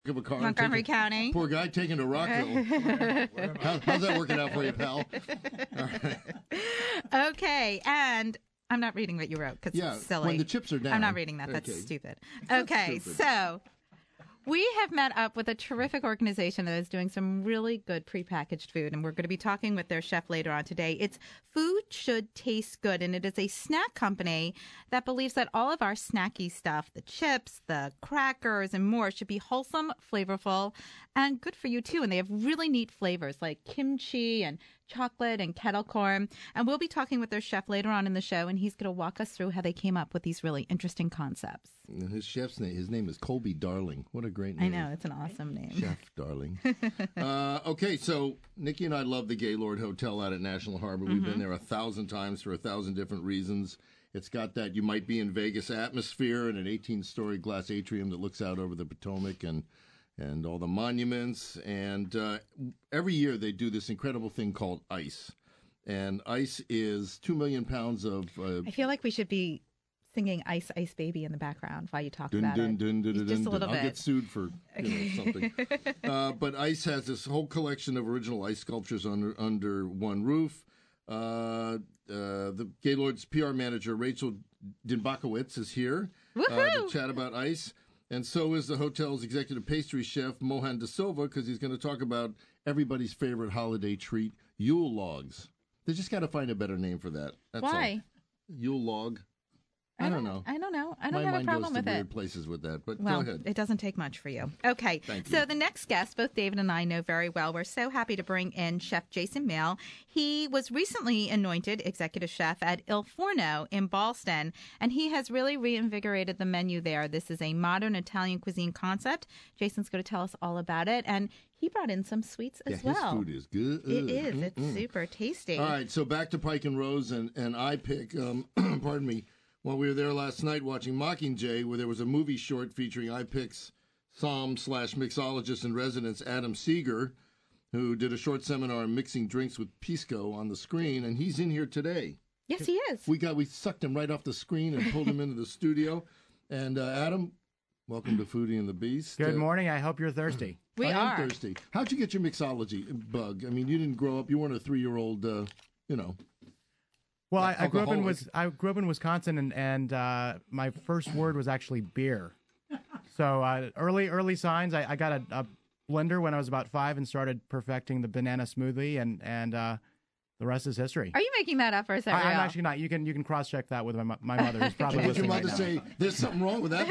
of a car. Montgomery County. Poor guy taking to Rockville. How's that working out for you, pal? All right. Okay, and I'm not reading what you wrote because it's silly. When the chips are down. I'm not reading that. That's stupid. Okay, stupid. So we have met up with a terrific organization that is doing some really good prepackaged food, and we're going to be talking with their chef later on today. It's Food Should Taste Good, and it is a snack company that believes that all of our snacky stuff, the chips, the crackers, and more, should be wholesome, flavorful, and good for you, too. And they have really neat flavors like kimchi and chocolate and kettle corn. And we'll be talking with their chef later on in the show, and he's going to walk us through how they came up with these really interesting concepts. And his chef's name, his name is Colby Darling. What a great name. I know, it's an awesome name. Chef Darling. Okay, so Nikki and I love the Gaylord Hotel out at National Harbor. We've been there 1,000 times for 1,000 different reasons. It's got that you might be in Vegas atmosphere and an 18-story glass atrium that looks out over the Potomac and all the monuments. And every year they do this incredible thing called ICE. And ICE is 2 million pounds of... I feel like we should be singing Ice, Ice Baby in the background while you talk about it. Just a little bit. I'll get sued for something. But ICE has this whole collection of original ICE sculptures under one roof. The Gaylord's PR manager, Rachel Dinbakowitz, is here to chat about ICE. And so is the hotel's executive pastry chef, Mohan De Silva, because he's going to talk about everybody's favorite holiday treat, Yule logs. They just got to find a better name for that. That's Why? All. Yule log. I don't know. I don't have a problem with My mind goes to it. weird places with that, but well, go ahead. It doesn't take much for you. Okay. Thank you. So the next guest, both David and I know very well. We're so happy to bring in Chef Jason Mail. He was recently anointed executive chef at Il Forno in Ballston, and he has really reinvigorated the menu there. This is a modern Italian cuisine concept. Jason's going to tell us all about it, and he brought in some sweets as well. His food is good. It is. It's super tasty. All right, so back to Pike and Rose and iPick. Pardon me. Well, we were there last night watching Mockingjay, where there was a movie short featuring iPick's Somm/mixologist in residence, Adam Seeger, who did a short seminar on mixing drinks with pisco on the screen, and he's in here today. Yes, he is. We sucked him right off the screen and pulled him into the studio. And Adam, welcome to Foodie and the Beast. Good morning. I hope you're thirsty. We I are am thirsty. How'd you get your mixology bug? I mean, you didn't grow up. You weren't a 3-year-old. Well, I grew up in Wisconsin, and my first word was actually beer. So early signs. I got a blender when I was about 5 and started perfecting the banana smoothie, and the rest is history. Are you making that up, or is that real? I'm actually not. You can cross check that with my mother, who's probably Did your listening mother right say there's something wrong with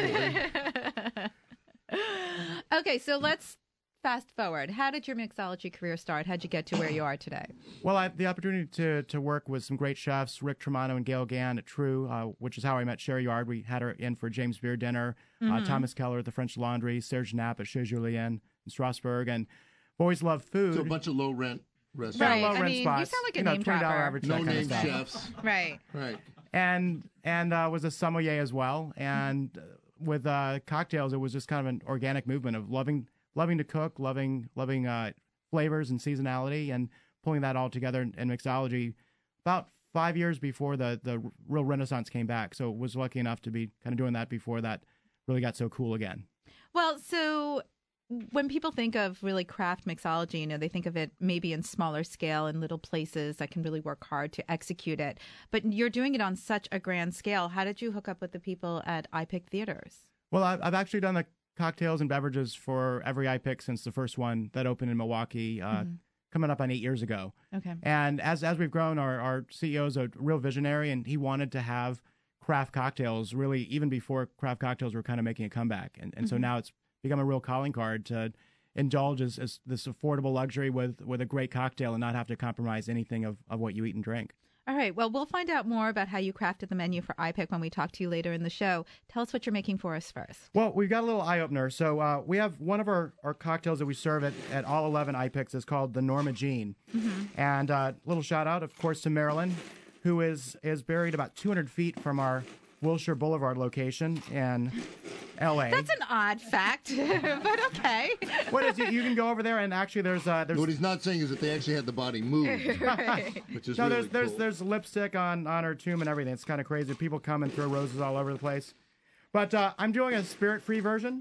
that boy? Okay, so let's fast forward. How did your mixology career start? How'd you get to where you are today? Well, I had the opportunity to work with some great chefs, Rick Tremonto and Gail Gann at True, which is how I met Sherry Yard. We had her in for James Beard dinner. Thomas Keller at the French Laundry, Serge Knapp at Chez Julien in Strasbourg, and I've always loved food. So a bunch of low rent restaurants. Right. Low rent You spots. sound like a name $20 dropper. average. No that kind of name stuff. chefs. Right. Right. And was a sommelier as well. And with cocktails, it was just kind of an organic movement of loving to cook, loving flavors and seasonality, and pulling that all together in mixology. About 5 years before the real renaissance came back, so was lucky enough to be kind of doing that before that really got so cool again. Well, so when people think of really craft mixology, they think of it maybe in smaller scale in little places that can really work hard to execute it. But you're doing it on such a grand scale. How did you hook up with the people at iPick Theaters? Well, I've actually done the cocktails and beverages for every iPick since the first one that opened in Milwaukee, coming up on 8 years ago. Okay. And as we've grown, our CEO is a real visionary, and he wanted to have craft cocktails really even before craft cocktails were kind of making a comeback. And so now it's become a real calling card to indulge as this affordable luxury with a great cocktail and not have to compromise anything of what you eat and drink. All right. Well, we'll find out more about how you crafted the menu for iPick when we talk to you later in the show. Tell us what you're making for us first. Well, we've got a little eye-opener. So we have one of our cocktails that we serve at all 11 iPicks is called the Norma Jean. And a little shout-out, of course, to Marilyn, who is buried about 200 feet from our Wilshire Boulevard location in L.A. That's an odd fact, but okay. What is it? You can go over there, and actually there's What he's not saying is that they actually had the body moved, Right. which is no, really cool. there's lipstick on her tomb and everything. It's kind of crazy. People come and throw roses all over the place. But I'm doing a spirit-free version.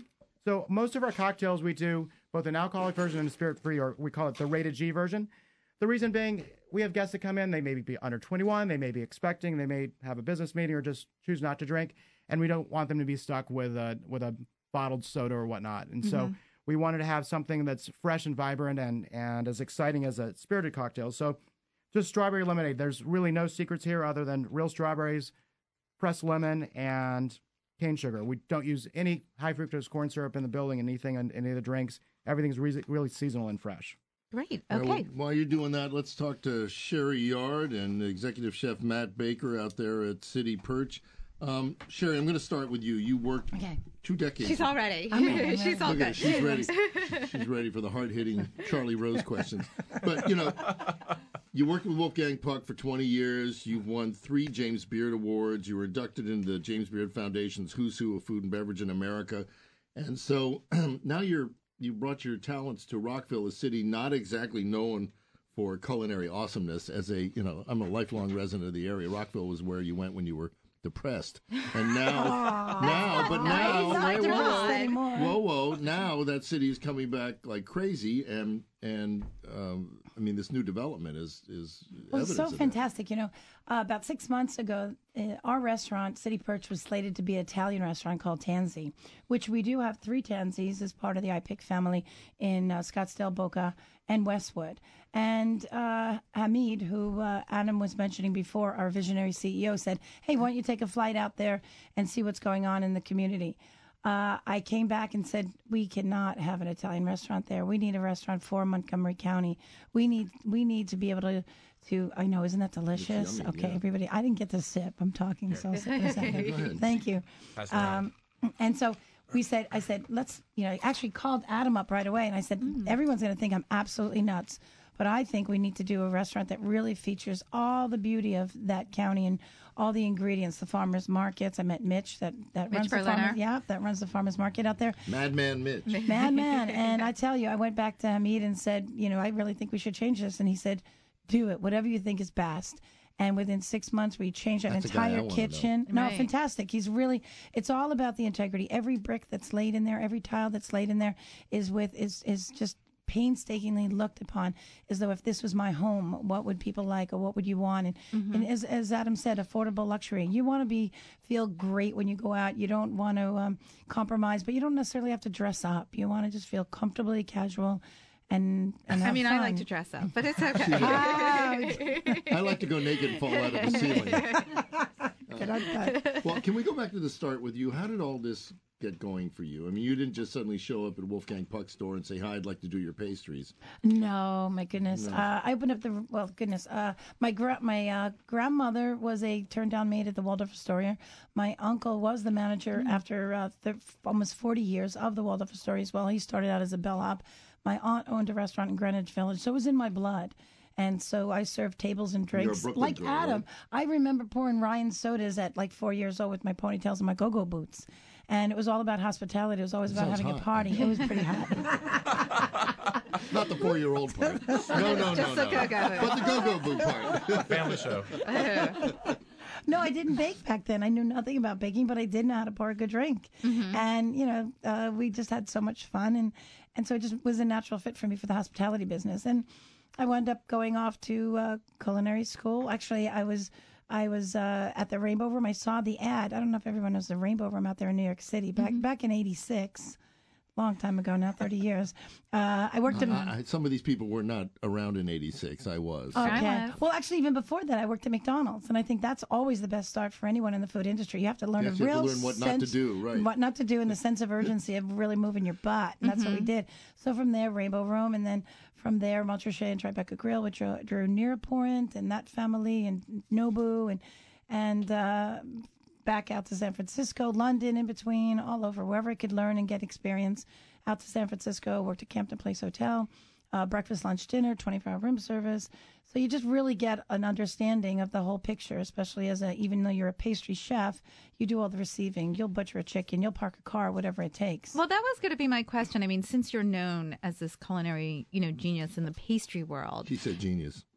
So most of our cocktails we do both an alcoholic version and a spirit-free, or we call it the rated G version. The reason being, we have guests that come in, they may be under 21, they may be expecting, they may have a business meeting or just choose not to drink, and we don't want them to be stuck with a bottled soda or whatnot. And so we wanted to have something that's fresh and vibrant and as exciting as a spirited cocktail. So just strawberry lemonade. There's really no secrets here other than real strawberries, pressed lemon, and cane sugar. We don't use any high fructose corn syrup in the building, anything in any of the drinks. Everything's really seasonal and fresh. Great. Okay. While you're doing that, let's talk to Sherry Yard and Executive Chef Matt Baker out there at City Perch. Sherry, I'm going to start with you. You worked 2 decades. She's all ready. She's all good. She's ready. She's ready for the hard-hitting Charlie Rose questions. But, you worked with Wolfgang Puck for 20 years. You've won 3 James Beard Awards. You were inducted into the James Beard Foundation's Who's Who of Food and Beverage in America. And so now you brought your talents to Rockville, a city not exactly known for culinary awesomeness. I'm a lifelong resident of the area. Rockville was where you went when you were depressed, and now, now that city is coming back like crazy, and this new development is evidence so of fantastic. About 6 months ago, our restaurant, City Perch, was slated to be an Italian restaurant called Tanzi, which we do have 3 Tanzis as part of the iPick family in Scottsdale, Boca, and Westwood. And Hamid, who Adam was mentioning before, our visionary CEO, said, hey, why don't you take a flight out there and see what's going on in the community? I came back and said, we cannot have an Italian restaurant there. We need a restaurant for Montgomery County. We need to be able to I know, isn't that delicious? Yummy, okay, yeah. Everybody, I didn't get to sip. I'm talking, so I'll sip in a second. Thank you. And so I said, let's, I actually called Adam up right away, and I said, everyone's going to think I'm absolutely nuts, but I think we need to do a restaurant that really features all the beauty of that county and all the ingredients, the farmers markets. I met Mitch that runs the farmers market out there. Madman Mitch. Madman. And I tell you, I went back to Hamid and said, I really think we should change this. And he said, do it, whatever you think is best. And within 6 months, we changed our entire kitchen. No, fantastic. It's all about the integrity. Every brick that's laid in there, every tile that's laid in there is just painstakingly looked upon as though if this was my home, what would people like, or what would you want? And as Adam said, affordable luxury. You want to feel great when you go out. You don't want to compromise, but you don't necessarily have to dress up. You want to just feel comfortably casual. And I like to dress up, but it's okay. I like to go naked and fall out of the ceiling. Well, can we go back to the start with you? How did all this get going for you? I mean, you didn't just suddenly show up at Wolfgang Puck's store and say, hi, I'd like to do your pastries. No, my goodness. No. I opened up my grandmother was a turn-down maid at the Waldorf Astoria. My uncle was the manager after almost 40 years of the Waldorf Astoria as well. He started out as a bellhop. My aunt owned a restaurant in Greenwich Village, so it was in my blood. And so I served tables and drinks like girl, Adam. Right? I remember pouring Ryan sodas at like 4 years old with my ponytails and my go-go boots. And it was all about hospitality. It was always about having a party. It was pretty hot. Not the 4-year-old part. No. Just the go-go. But the go-go boot part. Family show. No, I didn't bake back then. I knew nothing about baking, but I did know how to pour a good drink. And, we just had so much fun. And so it just was a natural fit for me for the hospitality business. And I wound up going off to culinary school. Actually, I was at the Rainbow Room. I saw the ad. I don't know if everyone knows the Rainbow Room out there in New York City. Back in '86, long time ago now, 30 years. I worked in... Some of these people were not around in '86. I was. Okay. Well, actually, even before that, I worked at McDonald's. And I think that's always the best start for anyone in the food industry. You have to learn what not to do, right? What not to do, and the sense of urgency of really moving your butt. And that's what we did. So from there, Rainbow Room, and then from there, Montrachet and Tribeca Grill, which drew Nearport and that family, and Nobu, and back out to San Francisco, London, in between, all over, wherever I could learn and get experience. Out to San Francisco, worked at Campton Place Hotel, breakfast, lunch, dinner, 24-hour room service. So you just really get an understanding of the whole picture, especially even though you're a pastry chef, you do all the receiving. You'll butcher a chicken, you'll park a car, whatever it takes. Well, that was going to be my question. I mean, since you're known as this culinary, genius in the pastry world. She said genius.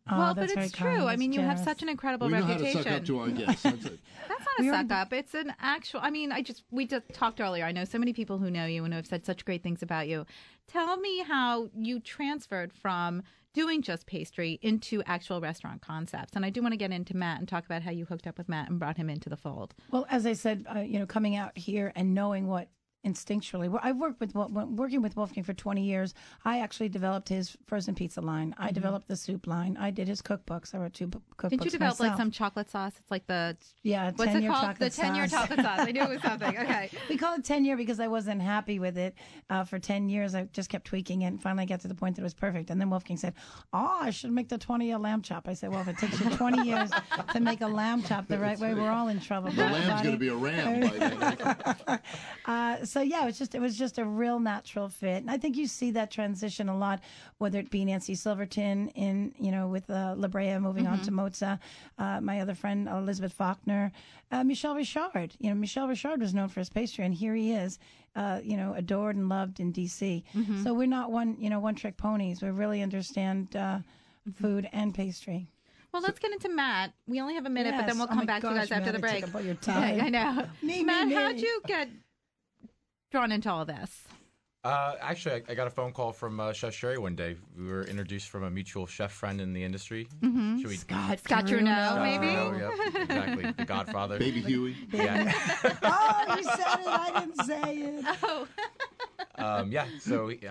Well, but it's true. I mean, you have such an incredible reputation. We know how to suck up to our guests. That's it. That's not a suck up. It's an actual. I mean, we just talked earlier. I know so many people who know you and who have said such great things about you. Tell me how you transferred from doing just pastry into actual restaurant concepts. And I do want to get into Matt and talk about how you hooked up with Matt and brought him into the fold. Well, as I said, coming out here and knowing what instinctually, I've working with Wolfgang for 20 years. I actually developed his frozen pizza line. I developed the soup line. I did his cookbooks. I wrote 2 cookbooks. Didn't you develop myself. like some chocolate sauce? It's like the what's it called? The 10-year chocolate sauce. I knew it was something. Okay. We call it 10-year because I wasn't happy with it for 10 years. I just kept tweaking it and finally got to the point that it was perfect. And then Wolfgang said, I should make the 20-year lamb chop. I said, well, if it takes you 20 years to make a lamb chop the right way, we're all in trouble. The lamb's going to be a ram by then. So yeah, it was just a real natural fit. And I think you see that transition a lot, whether it be Nancy Silverton with La Brea moving on to Mozza, my other friend Elizabeth Faulkner, Michel Richard. Michel Richard was known for his pastry, and here he is, adored and loved in D.C. So we're not one-trick ponies. We really understand food and pastry. Well, let's get into Matt. We only have a minute, but then we'll come back to you guys after the break. About your time. I know. Matt, how'd you get drawn into all this? Actually, I got a phone call from Chef Sherry one day. We were introduced from a mutual chef friend in the industry. Scott Trudeau, maybe? Yep, exactly. The Godfather. Baby Huey. Yeah. Oh, you said it. I didn't say it. Oh. So he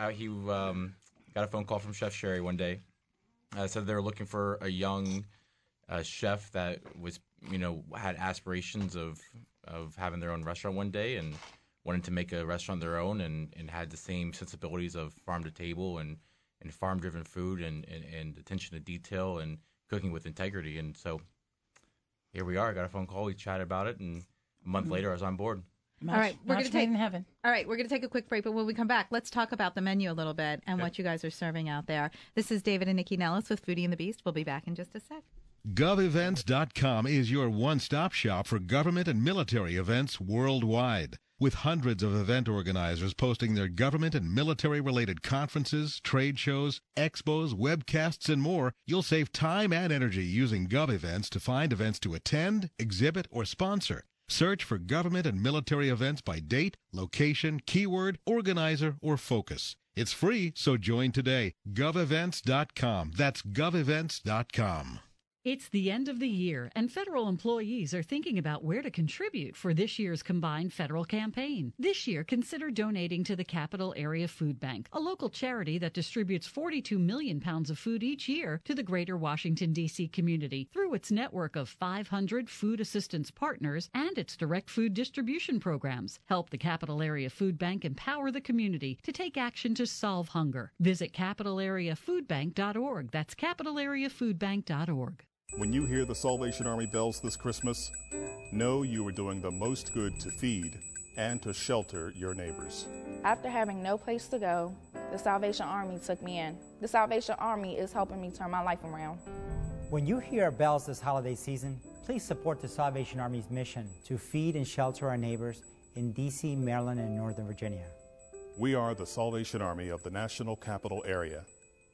got a phone call from Chef Sherry one day. Said they were looking for a young chef that was, had aspirations of having their own restaurant one day and wanted to make a restaurant their own and had the same sensibilities of farm to table and farm-driven food and attention to detail and cooking with integrity. And so here we are. I got a phone call. We chatted about it, and a month later, I was on board. All right, we're going to take in heaven. All right, we're going to take a quick break, but when we come back, let's talk about the menu a little bit and what you guys are serving out there. This is David and Nikki Nellis with Foodie and the Beast. We'll be back in just a sec. GovEvents.com is your one-stop shop for government and military events worldwide. With hundreds of event organizers posting their government and military-related conferences, trade shows, expos, webcasts, and more, you'll save time and energy using GovEvents to find events to attend, exhibit, or sponsor. Search for government and military events by date, location, keyword, organizer, or focus. It's free, so join today. GovEvents.com. That's GovEvents.com. It's the end of the year, and federal employees are thinking about where to contribute for this year's combined federal campaign. This year, consider donating to the Capital Area Food Bank, a local charity that distributes 42 million pounds of food each year to the greater Washington, D.C. community through its network of 500 food assistance partners and its direct food distribution programs. Help the Capital Area Food Bank empower the community to take action to solve hunger. Visit capitalareafoodbank.org. That's capitalareafoodbank.org. When you hear the Salvation Army bells this Christmas, know you are doing the most good to feed and to shelter your neighbors. After having no place to go, the Salvation Army took me in. The Salvation Army is helping me turn my life around. When you hear our bells this holiday season, please support the Salvation Army's mission to feed and shelter our neighbors in D.C., Maryland, and Northern Virginia. We are the Salvation Army of the National Capital Area,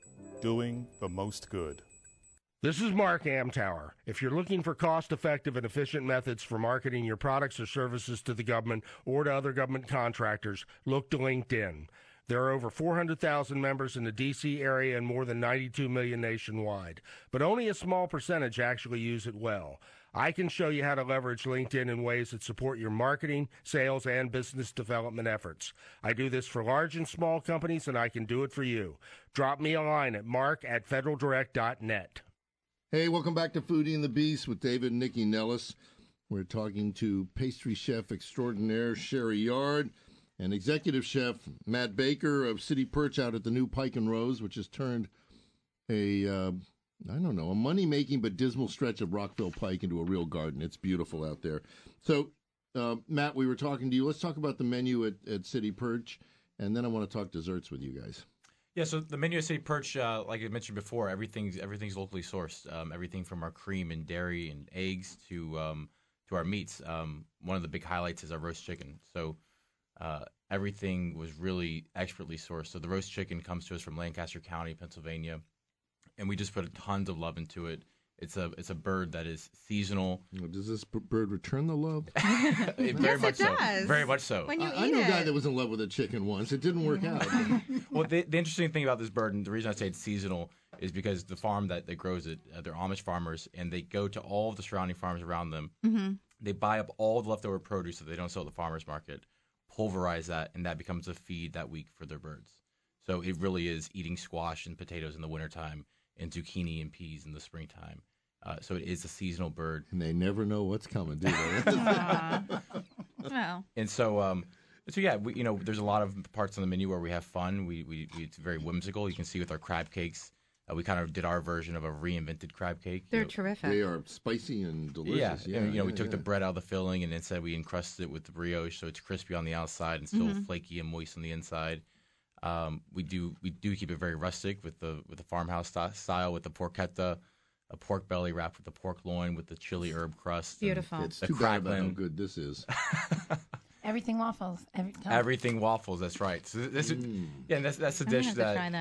doing the most good. This is Mark Amtower. If you're looking for cost-effective and efficient methods for marketing your products or services to the government or to other government contractors, look to LinkedIn. There are over 400,000 members in the D.C. area and more than 92 million nationwide, but only a small percentage actually use it well. I can show you how to leverage LinkedIn in ways that support your marketing, sales, and business development efforts. I do this for large and small companies, and I can do it for you. Drop me a line at mark@federaldirect.net. Hey, welcome back to Foodie and the Beast with David and Nikki Nellis. We're talking to pastry chef extraordinaire Sherry Yard and executive chef Matt Baker of City Perch out at the new Pike and Rose, which has turned a money-making but dismal stretch of Rockville Pike into a real garden. It's beautiful out there. So, Matt, we were talking to you. Let's talk about the menu at City Perch, and then I want to talk desserts with you guys. Yeah, so the menu at City Perch, like I mentioned before, everything's locally sourced. Everything from our cream and dairy and eggs to our meats. One of the big highlights is our roast chicken. So everything was really expertly sourced. So the roast chicken comes to us from Lancaster County, Pennsylvania. and we just put tons of love into it. It's a bird that is seasonal. Does this bird return the love? Very much so. Very much so. When you eat I know a guy that was in love with a chicken once. It didn't work out. Well, the interesting thing about this bird, and the reason I say it's seasonal, is because the farm that grows it, they're Amish farmers, and they go to all of the surrounding farms around them. Mm-hmm. They buy up all the leftover produce that they don't sell at the farmer's market, pulverize that, and that becomes a feed that week for their birds. So it really is eating squash and potatoes in the wintertime and zucchini and peas in the springtime. So it is a seasonal bird. And they never know what's coming, do they? Well. And so yeah, there's a lot of parts on the menu where we have fun. It's very whimsical. You can see with our crab cakes. We kind of did our version of a reinvented crab cake. They're terrific. They are spicy and delicious. Yeah, we took the bread out of the filling and instead we encrusted it with the brioche, so it's crispy on the outside and still flaky and moist on the inside. We do keep it very rustic with the farmhouse style with the porchetta, a pork belly wrapped with the pork loin with the chili herb crust. Beautiful. It's too bad about how good this is. Everything waffles. Everything waffles. That's right. So that's a dish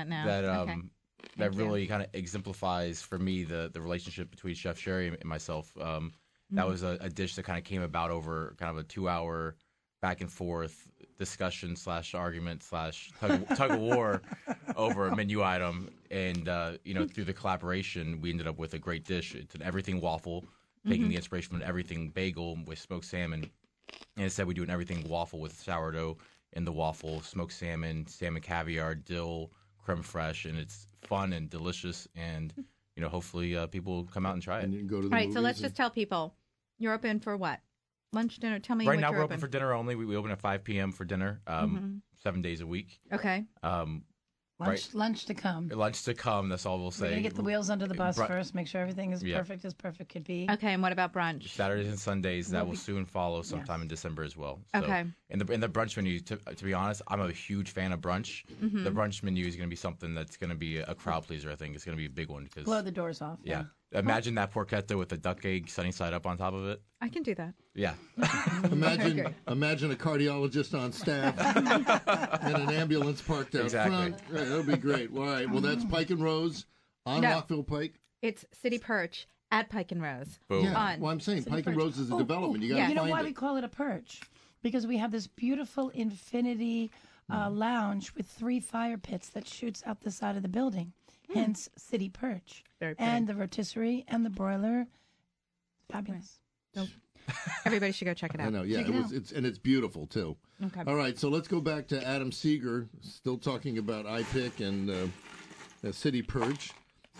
that really kind of exemplifies for me the relationship between Chef Sherry and myself. That was a dish that kind of came about over kind of a 2-hour back and forth discussion / argument / tug of war over a menu item, and through the collaboration we ended up with a great dish. It's an everything waffle, taking the inspiration from an everything bagel with smoked salmon, and instead we do an everything waffle with sourdough in the waffle, smoked salmon caviar, dill, creme fraiche, and it's fun and delicious, and hopefully people come out and try it. And you can go to the All right, so let's just tell people you're open for what? Lunch, dinner? Tell me right what now you're we're open for dinner only. We open at 5 p.m. for dinner, 7 days a week. Okay. Lunch to come. Lunch to come. That's all we'll say. We're gonna get the wheels under the bus first. Make sure everything is perfect as perfect could be. Okay, and what about brunch? Saturdays and Sundays that will soon follow sometime in December as well. So, okay. In the brunch menu, to be honest, I'm a huge fan of brunch. The brunch menu is going to be something that's going to be a crowd pleaser. I think it's going to be a big one because blow the doors off. Yeah. Imagine that porchetta with a duck egg sunny side up on top of it. I can do that. Yeah. Imagine a cardiologist on staff and an ambulance parked out front. Right, that'll be great. All right. Well, that's Pike and Rose on Rockville Pike. It's City Perch at Pike and Rose. Boom. Yeah. Well, I'm saying City Pike and Rose is a development. You got to find it. You know why we call it a perch? Because we have this beautiful infinity lounge with 3 fire pits that shoots out the side of the building. Hence, City Perch. And the rotisserie and the broiler. Fabulous. So everybody should go check it out. I know, yeah. It's beautiful, too. Okay. All right, so let's go back to Adam Seeger, still talking about iPick and City Perch.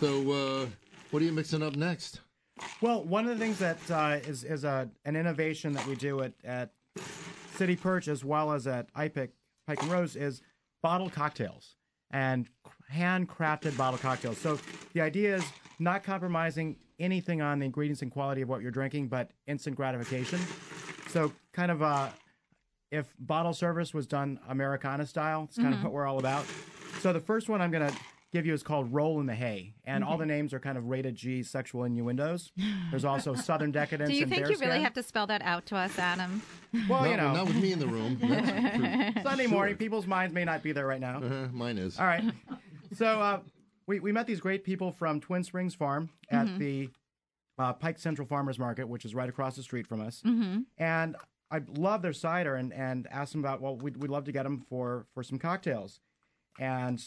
So what are you mixing up next? Well, one of the things that is an innovation that we do at City Perch as well as at iPick, Pike and Rose, is bottled cocktails and handcrafted bottled cocktails. So the idea is not compromising anything on the ingredients and quality of what you're drinking, but instant gratification. So kind of if bottle service was done Americana style, it's kind of what we're all about. So the first one I'm going to give you is called Roll in the Hay, and all the names are kind of rated G sexual innuendos. There's also Southern Decadence. Do you and think Bearskin. you really have to spell that out to us, Adam? Well, not with me in the room. That's Sunday morning, people's minds may not be there right now. Mine is. All right. So we met these great people from Twin Springs Farm at the Pike Central Farmers Market, which is right across the street from us. And I love their cider and asked them about, well, we'd love to get them for some cocktails. And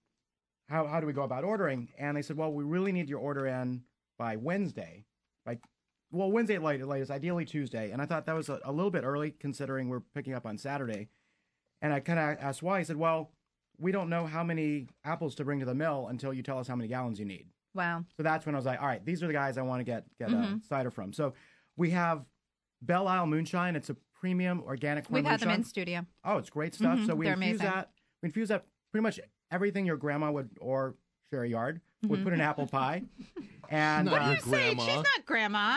how do we go about ordering? And they said, well, we really need your order in by Wednesday. Wednesday at latest, ideally Tuesday. And I thought that was a little bit early considering we're picking up on Saturday. And I kind of asked why. He said, well, we don't know how many apples to bring to the mill until you tell us how many gallons you need. Wow. So that's when I was like, all right, these are the guys I want to get cider from. So we have Belle Isle Moonshine. It's a premium organic corn We've had moonshine. them in studio. Oh, it's great stuff. So we They're infuse amazing. that pretty much everything your grandma would, or Sherry Yard, would put in apple pie. And Not your Say, grandma. she's not grandma.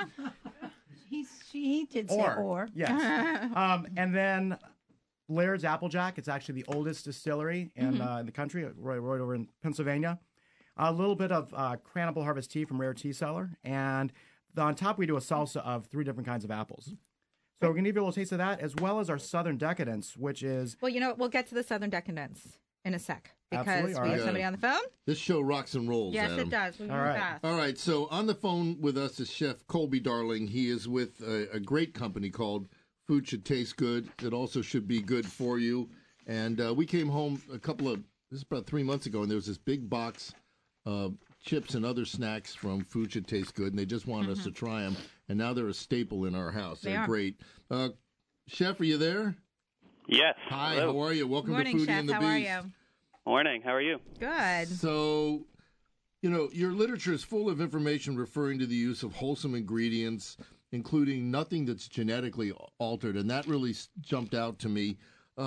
He did say or. Yes. And then Laird's Applejack. It's actually the oldest distillery in the country, right over in Pennsylvania. A little bit of Cranable Harvest tea from Rare Tea Cellar. And on top, we do a salsa of 3 different kinds of apples. So we're going to give you a little taste of that, as well as our Southern Decadence, which is... Well, we'll get to the Southern Decadence in a sec because we have somebody on the phone. This show rocks and rolls. Yes, Adam. it does. We're fast. All right. So on the phone with us is Chef Colby Darling. He is with a great company called Food Should Taste Good. It also should be good for you. And we came home this is about 3 months ago, and there was this big box of chips and other snacks from Food Should Taste Good, and they just wanted us to try them. And now they're a staple in our house. They're great. Chef, are you there? Yes. Hi, Hello. how are you? Welcome Morning, to Foodie Chef. and the How Beast. are you? Morning. How are you? Good. So, your literature is full of information referring to the use of wholesome ingredients, including nothing that's genetically altered, and that really jumped out to me.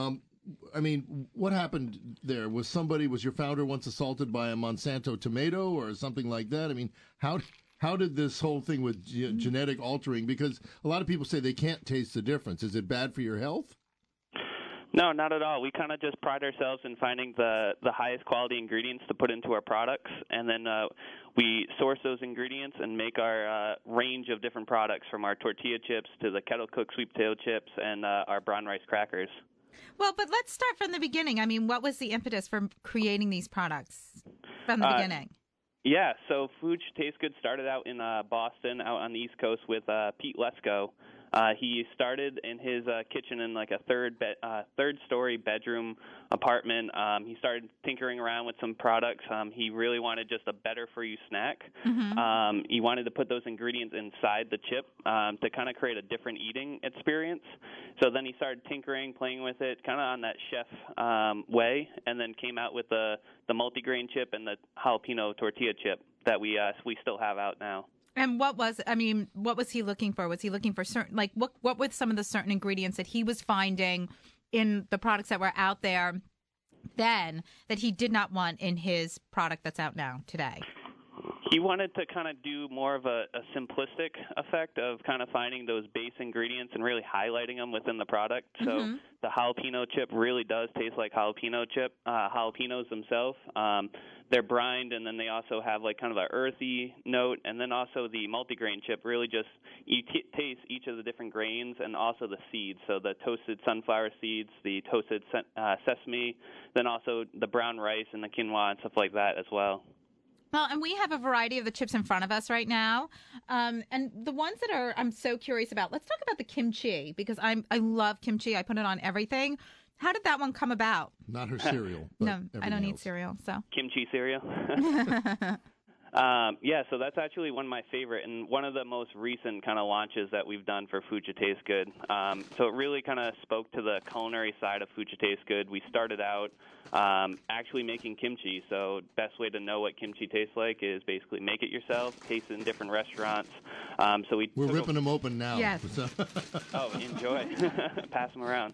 What happened there? Was your founder once assaulted by a Monsanto tomato or something like that? I mean, how did this whole thing with genetic altering? Because a lot of people say they can't taste the difference. Is it bad for your health? No, not at all. We kind of just pride ourselves in finding the highest quality ingredients to put into our products, and then we source those ingredients and make our range of different products, from our tortilla chips to the kettle cooked sweet potato chips and our brown rice crackers. Well, but let's start from the beginning. I mean, what was the impetus for creating these products from the beginning? Yeah, so Food Should Taste Good started out in Boston, out on the East Coast, with Pete Lesko. He started in his kitchen in like a third-story bedroom apartment. He started tinkering around with some products. He really wanted just a better-for-you snack. Mm-hmm. He wanted to put those ingredients inside the chip to kind of create a different eating experience. So then he started tinkering, playing with it, kind of on that chef way, and then came out with the multigrain chip and the jalapeno tortilla chip that we still have out now. And what was he looking for? Was he looking for certain, like, what were some of the certain ingredients that he was finding in the products that were out there then that he did not want in his product that's out now today? He wanted to kind of do more of a simplistic effect of kind of finding those base ingredients and really highlighting them within the product. So the jalapeno chip really does taste like jalapenos themselves. They're brined, and then they also have like kind of an earthy note, and then also the multigrain chip really just you taste each of the different grains and also the seeds. So the toasted sunflower seeds, the toasted sesame, then also the brown rice and the quinoa and stuff like that as well. Well, and we have a variety of the chips in front of us right now. And the ones that I'm so curious about, let's talk about the kimchi, because I love kimchi. I put it on everything. How did that one come about? Not her cereal. No, I don't eat cereal. So kimchi cereal? Yeah, so that's actually one of my favorite and one of the most recent kind of launches that we've done for Food Should Taste Good. So it really kind of spoke to the culinary side of Food Should Taste Good. We started out actually making kimchi. So best way to know what kimchi tastes like is basically make it yourself, taste it in different restaurants. We're ripping them open now. Yes. Oh, enjoy. Pass them around.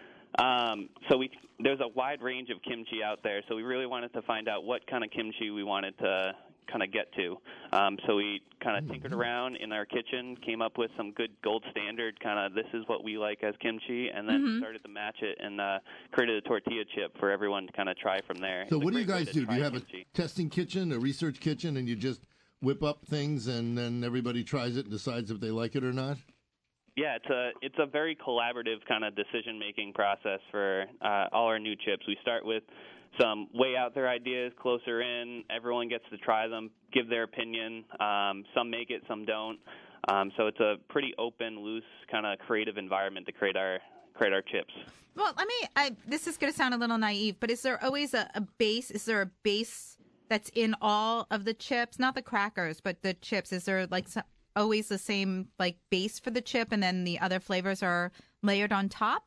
There's a wide range of kimchi out there, so we really wanted to find out what kind of kimchi we wanted to kind of get to. So we kind of tinkered around in our kitchen, came up with some good gold standard kind of this is what we like as kimchi, and then started to match it and created a tortilla chip for everyone to kind of try from there. So what do you guys do? Do you have a testing kitchen, a research kitchen, and you just whip up things and then everybody tries it and decides if they like it or not? Yeah, it's a very collaborative kind of decision-making process for all our new chips. We start with some way out there ideas closer in. Everyone gets to try them, give their opinion. Some make it, some don't. So it's a pretty open, loose, kind of creative environment to create our chips. Well, this is going to sound a little naive, but is there always a base? Is there a base that's in all of the chips? Not the crackers, but the chips. Is there always the same like base for the chip, and then the other flavors are layered on top?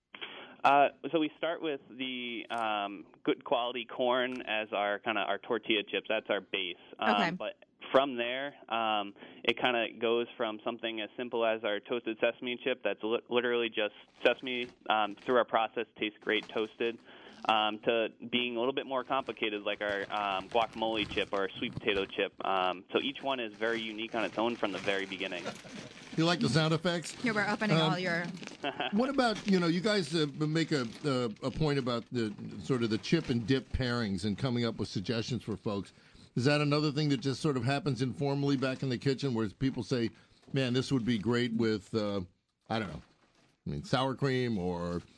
So we start with the good quality corn as our tortilla chips. That's our base. Okay. But from there, it kind of goes from something as simple as our toasted sesame chip. That's literally just sesame through our process, tastes great toasted. To being a little bit more complicated, like our guacamole chip or sweet potato chip. So each one is very unique on its own from the very beginning. You like the sound effects? Here, we're opening all your... What about, you guys make a point about the sort of the chip and dip pairings and coming up with suggestions for folks. Is that another thing that just sort of happens informally back in the kitchen where people say, man, this would be great with, sour cream or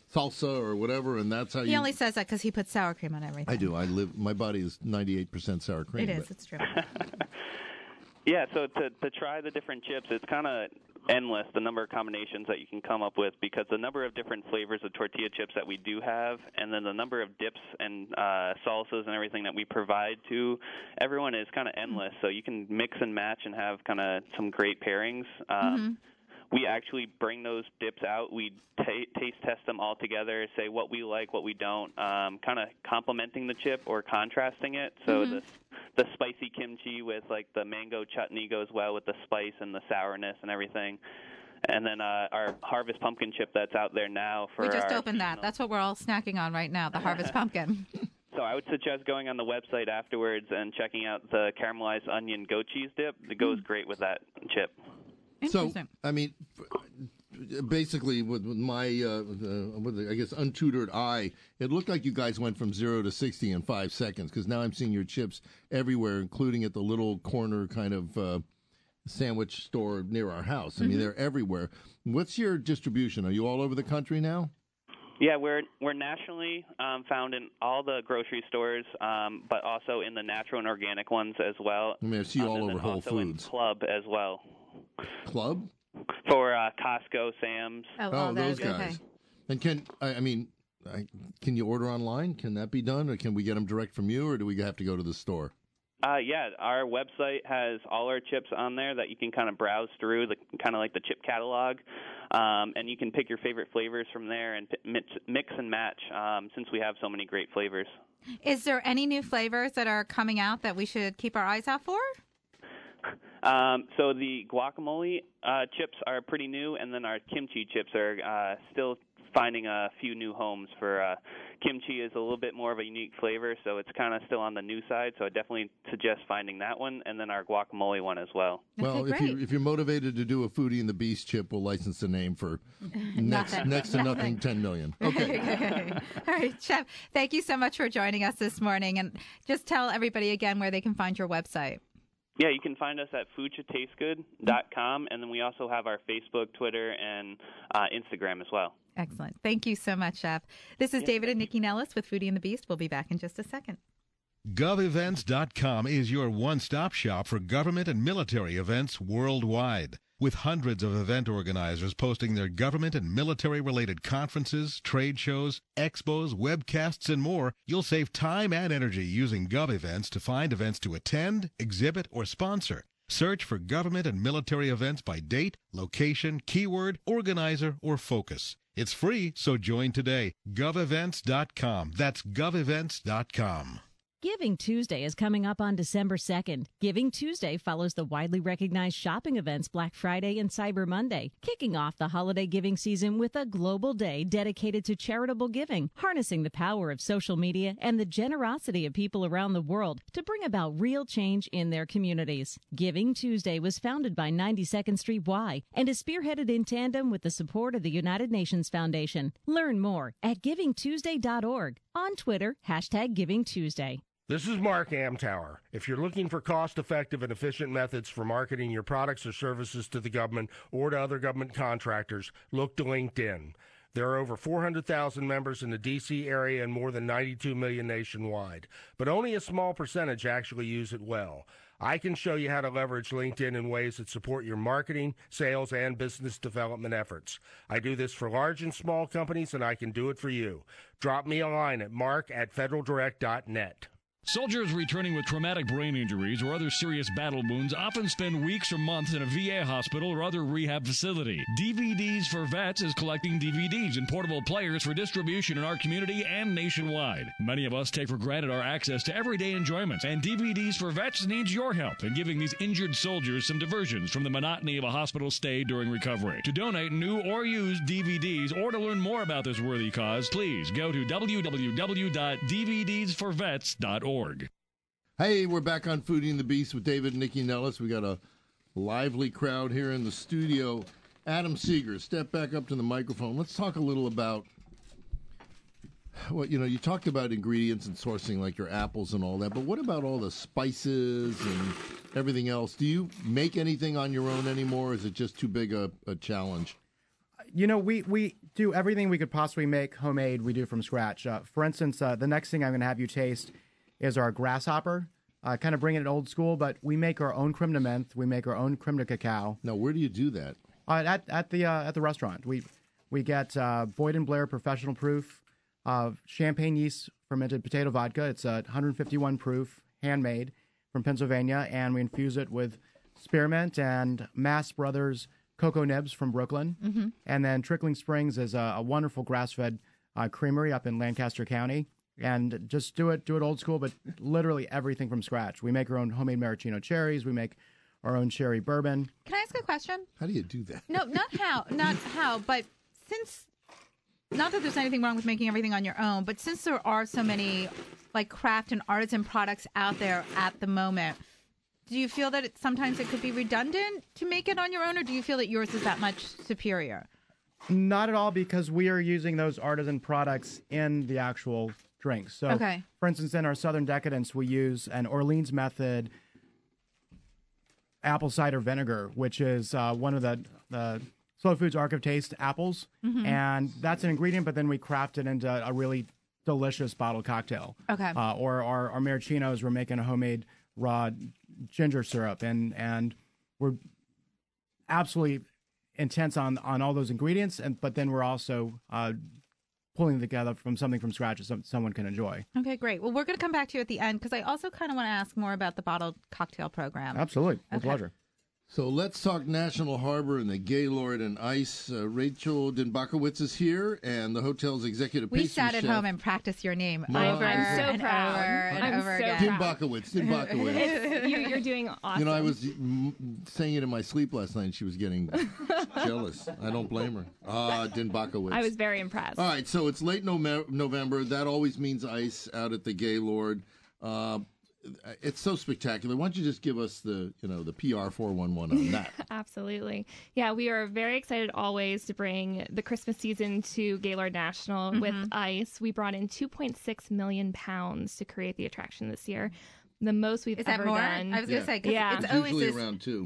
salsa or whatever, and that's how He only says that because he puts sour cream on everything. I do. My body is 98% sour cream. It is. It's true. Yeah, so to try the different chips, it's kind of endless, the number of combinations that you can come up with, because the number of different flavors of tortilla chips that we do have, and then the number of dips and salsas and everything that we provide to everyone is kind of endless. So you can mix and match and have kind of some great pairings. We actually bring those dips out. We taste test them all together, say what we like, what we don't, kind of complementing the chip or contrasting it. So the spicy kimchi with like the mango chutney goes well with the spice and the sourness and everything. And then our Harvest Pumpkin chip that's out there now for we just opened that. That's what we're all snacking on right now, the Harvest Pumpkin. So I would suggest going on the website afterwards and checking out the caramelized onion goat cheese dip. It goes great with that chip. So, I mean, basically, with my, I guess, untutored eye, it looked like you guys went from 0 to 60 in 5 seconds, because now I'm seeing your chips everywhere, including at the little corner kind of sandwich store near our house. I mean, they're everywhere. What's your distribution? Are you all over the country now? Yeah, we're nationally found in all the grocery stores, but also in the natural and organic ones as well. I mean, I see you all over Whole Foods. In Club as well. Club? For Costco, Sam's. Oh, those guys. Okay. And can you order online? Can that be done, or can we get them direct from you, or do we have to go to the store? Yeah, our website has all our chips on there that you can kind of browse through, kind of like the chip catalog, and you can pick your favorite flavors from there and mix and match, since we have so many great flavors. Is there any new flavors that are coming out that we should keep our eyes out for? So the guacamole chips are pretty new, and then our kimchi chips are still finding a few new homes. For kimchi is a little bit more of a unique flavor, so it's kind of still on the new side. So I definitely suggest finding that one, and then our guacamole one as well. Well, if you're motivated to do a Foodie and the Beast chip, we'll license the name for next to nothing, $10 million. Okay. All right, Chef. Thank you so much for joining us this morning, and just tell everybody again where they can find your website. Yeah, you can find us at foodshouldtastegood.com, and then we also have our Facebook, Twitter, and Instagram as well. Excellent. Thank you so much, Chef. This is David and Nikki Nellis with Foodie and the Beast. We'll be back in just a second. GovEvents.com is your one-stop shop for government and military events worldwide. With hundreds of event organizers posting their government and military-related conferences, trade shows, expos, webcasts, and more, you'll save time and energy using GovEvents to find events to attend, exhibit, or sponsor. Search for government and military events by date, location, keyword, organizer, or focus. It's free, so join today. GovEvents.com. That's GovEvents.com. Giving Tuesday is coming up on December 2nd. Giving Tuesday follows the widely recognized shopping events Black Friday and Cyber Monday, kicking off the holiday giving season with a global day dedicated to charitable giving, harnessing the power of social media and the generosity of people around the world to bring about real change in their communities. Giving Tuesday was founded by 92nd Street Y and is spearheaded in tandem with the support of the United Nations Foundation. Learn more at givingtuesday.org. On Twitter, #GivingTuesday. This is Mark Amtower. If you're looking for cost-effective and efficient methods for marketing your products or services to the government or to other government contractors, look to LinkedIn. There are over 400,000 members in the D.C. area and more than 92 million nationwide, but only a small percentage actually use it well. I can show you how to leverage LinkedIn in ways that support your marketing, sales, and business development efforts. I do this for large and small companies, and I can do it for you. Drop me a line at mark@federaldirect.net. Soldiers returning with traumatic brain injuries or other serious battle wounds often spend weeks or months in a VA hospital or other rehab facility. DVDs for Vets is collecting DVDs and portable players for distribution in our community and nationwide. Many of us take for granted our access to everyday enjoyments, and DVDs for Vets needs your help in giving these injured soldiers some diversions from the monotony of a hospital stay during recovery. To donate new or used DVDs or to learn more about this worthy cause, please go to www.dvdsforvets.org. Hey, we're back on Foodie and the Beast with David and Nikki Nellis. We got a lively crowd here in the studio. Adam Seeger, step back up to the microphone. Let's talk a little about you talked about ingredients and sourcing like your apples and all that, but what about all the spices and everything else? Do you make anything on your own anymore, or is it just too big a challenge? We do everything we could possibly make homemade. We do from scratch. For instance, the next thing I'm going to have you taste is our grasshopper. Kind of bringing it old school, but we make our own creme de menthe. We make our own creme de cacao. Now, where do you do that? At the restaurant. We get Boyd and Blair Professional Proof champagne yeast fermented potato vodka. It's 151 proof, handmade from Pennsylvania, and we infuse it with spearmint and Mass Brothers cocoa nibs from Brooklyn. Mm-hmm. And then Trickling Springs is a wonderful grass-fed creamery up in Lancaster County. And just do it old school, but literally everything from scratch. We make our own homemade maraschino cherries. We make our own cherry bourbon. Can I ask a question? How do you do that? No, not how, but since, not that there's anything wrong with making everything on your own, but since there are so many like craft and artisan products out there at the moment, do you feel that sometimes it could be redundant to make it on your own, or do you feel that yours is that much superior? Not at all, because we are using those artisan products in the actual drinks. So, for instance, in our Southern Decadence, we use an Orleans method apple cider vinegar, which is one of the Slow Foods Arc of Taste apples. Mm-hmm. And that's an ingredient, but then we craft it into a really delicious bottled cocktail. Okay. Or our maracchinos, we're making a homemade raw ginger syrup. And we're absolutely intense on all those ingredients. But then we're also pulling together from something from scratch that someone can enjoy. Okay, great. Well, we're going to come back to you at the end because I also kind of want to ask more about the bottled cocktail program. Absolutely. With pleasure. So let's talk National Harbor and the Gaylord and Ice. Rachel Dinbakowitz is here, and the hotel's executive pastry chef. We sat at home and practiced your name over I'm so proud. and over again. Dinbakowitz. You're doing awesome. I was saying it in my sleep last night, and she was getting jealous. I don't blame her. Dinbakowitz. I was very impressed. All right, so it's late November. That always means ice out at the Gaylord. It's so spectacular. Why don't you just give us the PR 411 on that? Absolutely. Yeah, we are very excited always to bring the Christmas season to Gaylord National with ice. We brought in 2.6 million pounds to create the attraction this year. The most we've ever done. I was going to say, because it's always usually around 2.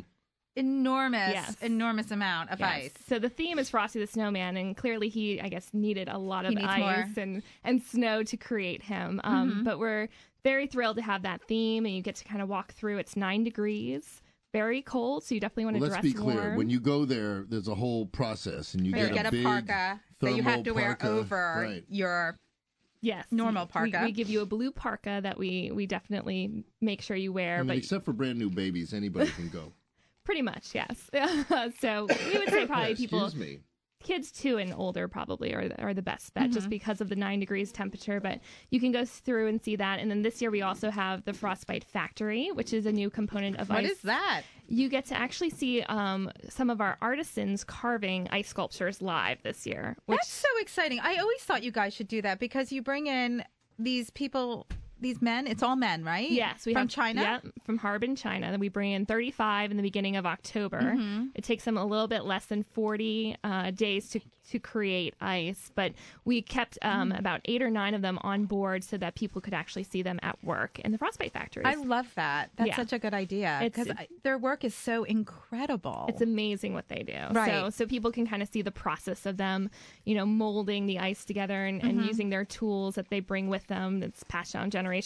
Enormous amount of ice. So the theme is Frosty the Snowman, and clearly he, I guess, needed a lot of ice and snow to create him. But we're very thrilled to have that theme, and you get to kind of walk through. It's 9 degrees, very cold, so you definitely want to dress warm. Let's be clear. warm. When you go there, there's a whole process, and you get a big parka that you have to wear over your normal parka. We give you a blue parka that we definitely make sure you wear. But except for brand new babies, anybody can go. Pretty much, yes. So we would say probably kids 2 and older probably are the best bet just because of the 9 degrees temperature. But you can go through and see that. And then this year we also have the Frostbite Factory, which is a new component of ice. What is that? You get to actually see some of our artisans carving ice sculptures live this year. That's so exciting. I always thought you guys should do that because you bring in these people... These men, it's all men, right? Yes, from China. Yeah, from Harbin, China. Then we bring in 35 in the beginning of October. It takes them a little bit less than 40 days to create ice, but we kept about 8 or 9 of them on board so that people could actually see them at work in the Frostbite factories. I love that. That's such a good idea because their work is so incredible. It's amazing what they do. Right. So people can kind of see the process of them, molding the ice together and using their tools that they bring with them. That's passed down generation.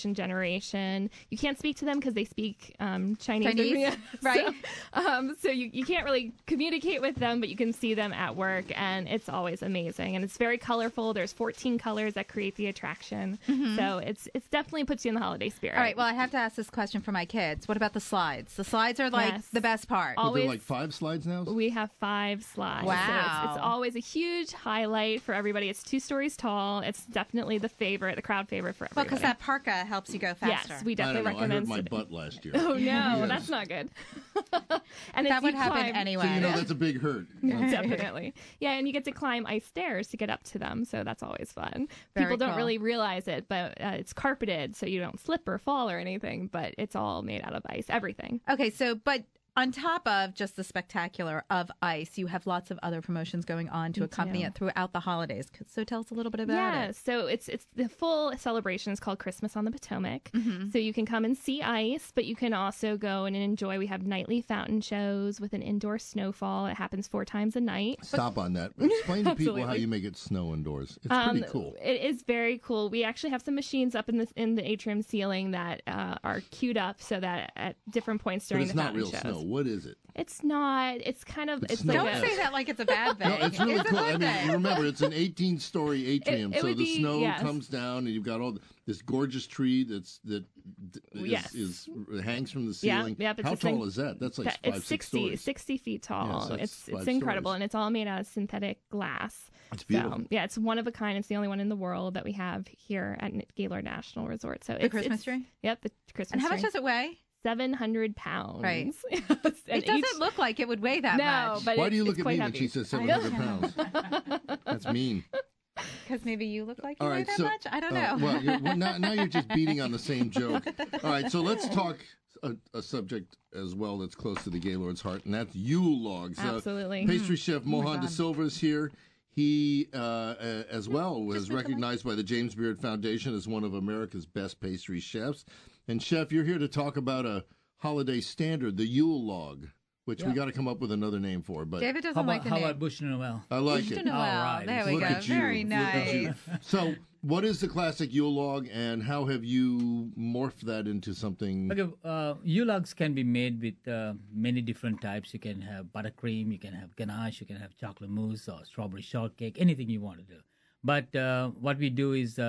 You can't speak to them because they speak Chinese. Right? So you can't really communicate with them, but you can see them at work, and it's always amazing. And it's very colorful. There's 14 colors that create the attraction. So it's definitely puts you in the holiday spirit. All right. Well, I have to ask this question for my kids. What about the slides? The slides are the best part. Always, there are 5 slides now? We have 5 slides. Wow. So it's always a huge highlight for everybody. It's 2 stories tall. It's definitely the crowd favorite for everybody. Well, because that parka helps you go faster. Yes, we definitely recommend. I hurt my butt last year. Oh no, that's not good. And that would happen anyway. So that's a big hurt. Definitely. Yeah, and you get to climb ice stairs to get up to them, so that's always fun. People don't really realize it, but it's carpeted, so you don't slip or fall or anything. But it's all made out of ice, everything. Okay, so but on top of just the spectacular of ice, you have lots of other promotions going on to accompany it throughout the holidays. So tell us a little bit about it. Yeah, so it's the full celebration is called Christmas on the Potomac. Mm-hmm. So you can come and see ice, but you can also go and enjoy. We have nightly fountain shows with an indoor snowfall. It happens 4 times a night. Stop on that. Explain to people how you make it snow indoors. It's pretty cool. It is very cool. We actually have some machines up in the atrium ceiling that are queued up so that at different points during the fountain shows. It's not real snow. What is it? It's not. It's kind of. It's like don't say that like it's a bad thing. No, it's really cool. I mean, remember, it's an 18-story atrium, so the snow comes down, and you've got this gorgeous tree that hangs from the ceiling. Yep, how tall is that? That's like 6 stories. 60 feet tall. Yeah, it's incredible, and it's all made out of synthetic glass. It's beautiful. So, it's one of a kind. It's the only one in the world that we have here at Gaylord National Resort. So the Christmas tree. Yep, the Christmas tree. And how much does it weigh? 700 pounds. Right. It doesn't look like it would weigh that much. But why do you look at me heavy. when she says 700 pounds? That's mean. Because maybe you look like you weigh that much? I don't know. Well, now you're just beating on the same joke. All right, so let's talk a subject as well that's close to the Gaylord's heart, and that's Yule logs. Absolutely. Pastry chef Mohan De Silva is here. He, as well, was recognized by the James Beard Foundation as one of America's best pastry chefs. And, Chef, you're here to talk about a holiday standard, the Yule log, which we got to come up with another name for. But David doesn't like the name. How about Bûche de Noël? I like Bûche it. de Noël. All right. There we go. Very nice. So, what is the classic Yule log, and how have you morphed that into something? Okay, Yule logs can be made with many different types. You can have buttercream, you can have ganache, you can have chocolate mousse or strawberry shortcake, anything you want to do. But what we do is,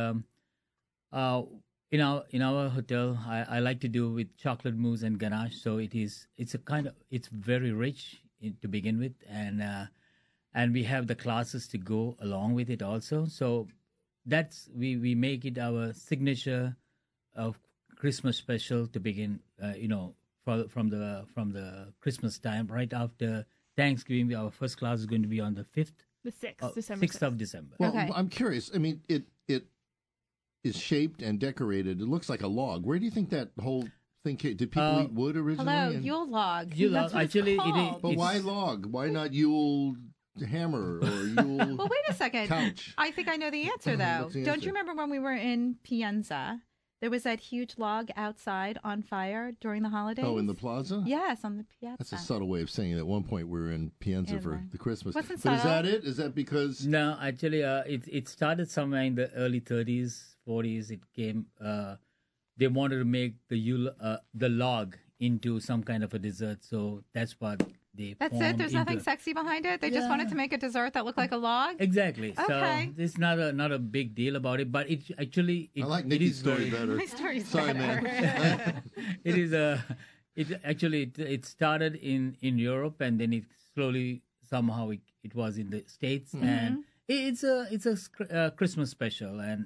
in our hotel, I like to do with chocolate mousse and ganache. So it's very rich to begin with, and we have the classes to go along with it also. So that's we make it our signature of Christmas special to begin. From the Christmas time right after Thanksgiving. Our first class is going to be on the 5th. The 6th, December 6th of December. Well, I'm curious. I mean, it is shaped and decorated. It looks like a log. Where do you think that whole thing came? Did people eat wood originally? Hello, Yule log. Yule That's log. Actually, but why log? Why not Yule hammer or Yule Well, wait a second. couch? I think I know the answer, though. What's the Don't answer? you remember when we were in Pienza? There was that huge log outside on fire during the holidays. Oh, in the plaza? Yes, on the piazza. That's a subtle way of saying it. At one point, we were in Pienza for the Christmas. Wasn't but is subtle. that it? Is that because? No, actually, it started somewhere in the early 30s, 40s. It came. They wanted to make the log into some kind of a dessert, so that's what they. That's it. There's nothing sexy behind it. They just wanted to make a dessert that looked like a log. Exactly. Okay. So it's not a big deal about it, but it actually. I like Nikki's story better. My story's Sorry, better. man. It is it started in Europe, and then it slowly somehow it was in the States, and it's a Christmas special, and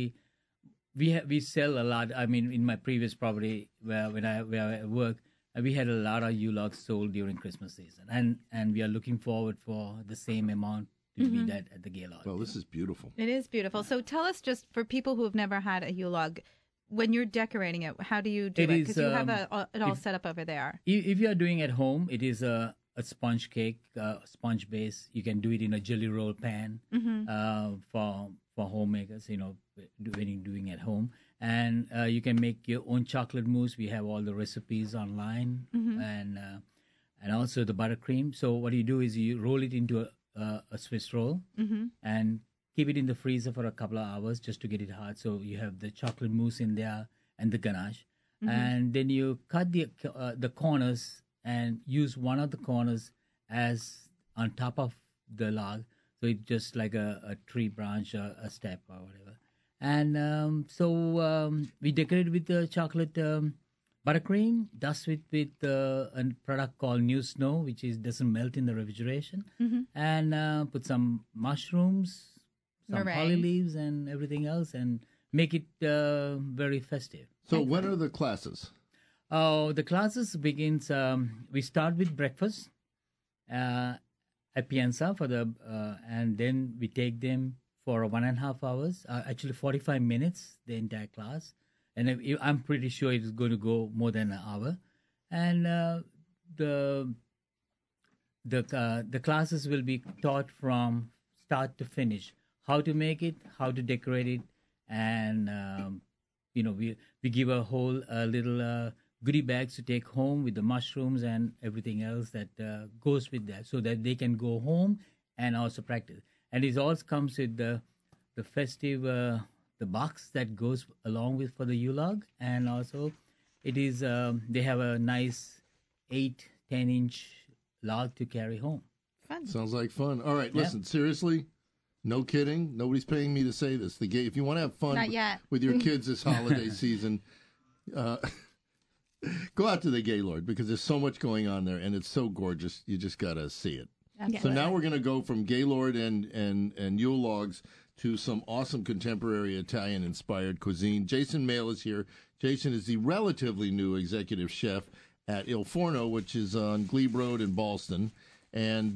we sell a lot. I mean, in my previous property where I work, we had a lot of Yule logs sold during Christmas season, and we are looking forward for the same amount to be that at the Gaylord. Well, this is beautiful. It is beautiful. So tell us, just for people who have never had a Yule log, when you're decorating it, how do you do it? Because you have it all set up over there. If you are doing at home, it is a sponge cake, sponge base. You can do it in a jelly roll pan for homemakers, when you're doing at home. And you can make your own chocolate mousse. We have all the recipes online, and also the buttercream. So what you do is you roll it into a Swiss roll and keep it in the freezer for a couple of hours just to get it hard. So you have the chocolate mousse in there and the ganache, and then you cut the corners and use one of the corners as on top of the log. So it's just like a tree branch or a step or whatever. And so we decorate with the chocolate buttercream, dust with a product called New Snow, which doesn't melt in the refrigeration, and put some mushrooms, some holly leaves, and everything else, and make it very festive. So when are the classes? Oh, the classes begins. We start with breakfast at Pienza and then we take them for 1.5 hours. Actually, 45 minutes the entire class, and I'm pretty sure it's going to go more than an hour. And the classes will be taught from start to finish, how to make it, how to decorate it, and we give a whole little goodie bags to take home with the mushrooms and everything else that goes with that, so that they can go home and also practice. And it also comes with the festive the box that goes along with for the U-log, and also it is they have a nice 8-10-inch log to carry home. Fun. Sounds like fun. All right, listen, seriously, no kidding. Nobody's paying me to say this. If you want to have fun with your kids this holiday season, go out to the Gaylord, because there's so much going on there, and it's so gorgeous. You just got to see it. Absolutely. So now we're going to go from Gaylord and Yule logs to some awesome contemporary Italian-inspired cuisine. Jason Mail is here. Jason is the relatively new executive chef at Il Forno, which is on Glebe Road in Ballston. And,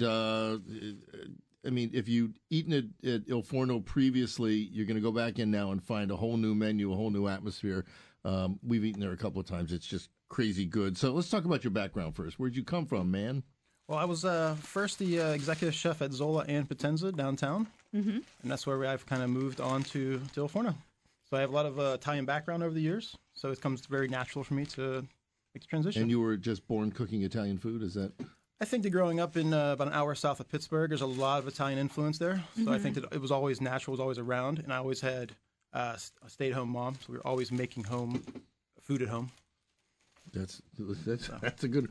I mean, if you'd eaten at Il Forno previously, you're going to go back in now and find a whole new menu, a whole new atmosphere. We've eaten there a couple of times. It's just crazy good. So let's talk about your background first. Where'd you come from, man? Well, I was first the executive chef at Zola and Potenza downtown, and that's where I've kind of moved on to Il Forno. So I have a lot of Italian background over the years, so it comes very natural for me to make the transition. And you were just born cooking Italian food, is that? I think that growing up in about an hour south of Pittsburgh, there's a lot of Italian influence there. So I think that it was always natural, was always around, and I always had a stay-at-home mom, so we were always making food at home. That's a good,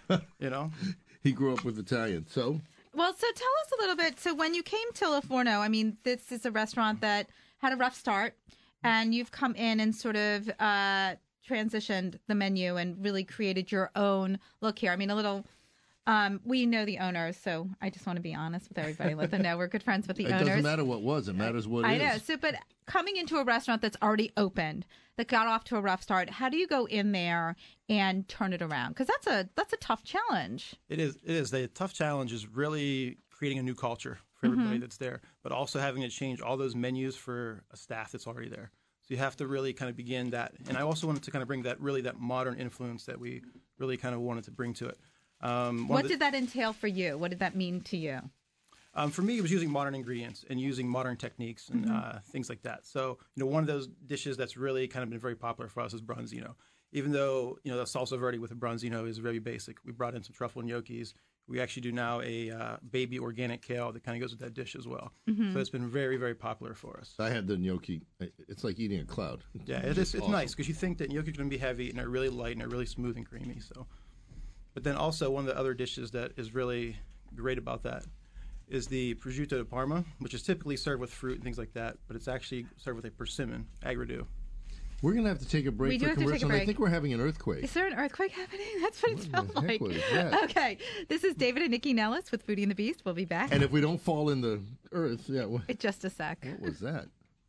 He grew up with Italian, so? Well, so tell us a little bit. So when you came to Il Forno, I mean, this is a restaurant that had a rough start, and you've come in and sort of transitioned the menu and really created your own look here. I mean, a little... we know the owners, so I just want to be honest with everybody. Let them know we're good friends with the owners. It doesn't matter what was; it matters what I is. know. So, but coming into a restaurant that's already opened, that got off to a rough start, how do you go in there and turn it around? Because that's a tough challenge. It is. It is. The tough challenge is really creating a new culture for everybody that's there, but also having to change all those menus for a staff that's already there. So you have to really kind of begin that. And I also wanted to kind of bring that modern influence that we really kind of wanted to bring to it. What did that entail for you? What did that mean to you? For me, it was using modern ingredients and using modern techniques and things like that. So, one of those dishes that's really kind of been very popular for us is bronzino. Even though, the salsa verde with a bronzino is very basic. We brought in some truffle gnocchis. We actually do now a baby organic kale that kind of goes with that dish as well. So it's been very, very popular for us. I had the gnocchi. It's like eating a cloud. Yeah, it's awesome. Nice because you think that gnocchi is going to be heavy and they're really light and they're really smooth and creamy. So. But then also one of the other dishes that is really great about that is the prosciutto di Parma, which is typically served with fruit and things like that, but it's actually served with a persimmon agrudu. We're going to have to take a break for commercial. I think we're having an earthquake. Is there an earthquake happening? That's what it felt like. Okay. This is David and Nikki Nellis with Foodie and the Beast. We'll be back. And if we don't fall in the earth, just a sec. What was that?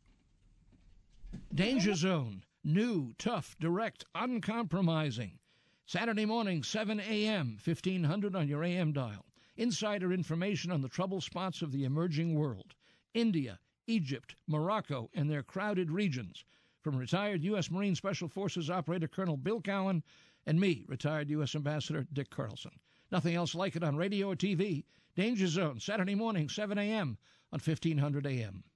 Danger Zone. New, tough, direct, uncompromising. Saturday morning, 7 a.m., 1500 on your AM dial. Insider information on the trouble spots of the emerging world. India, Egypt, Morocco, and their crowded regions. From retired U.S. Marine Special Forces Operator Colonel Bill Cowan and me, retired U.S. Ambassador Dick Carlson. Nothing else like it on radio or TV. Danger Zone, Saturday morning, 7 a.m. on 1500 AM.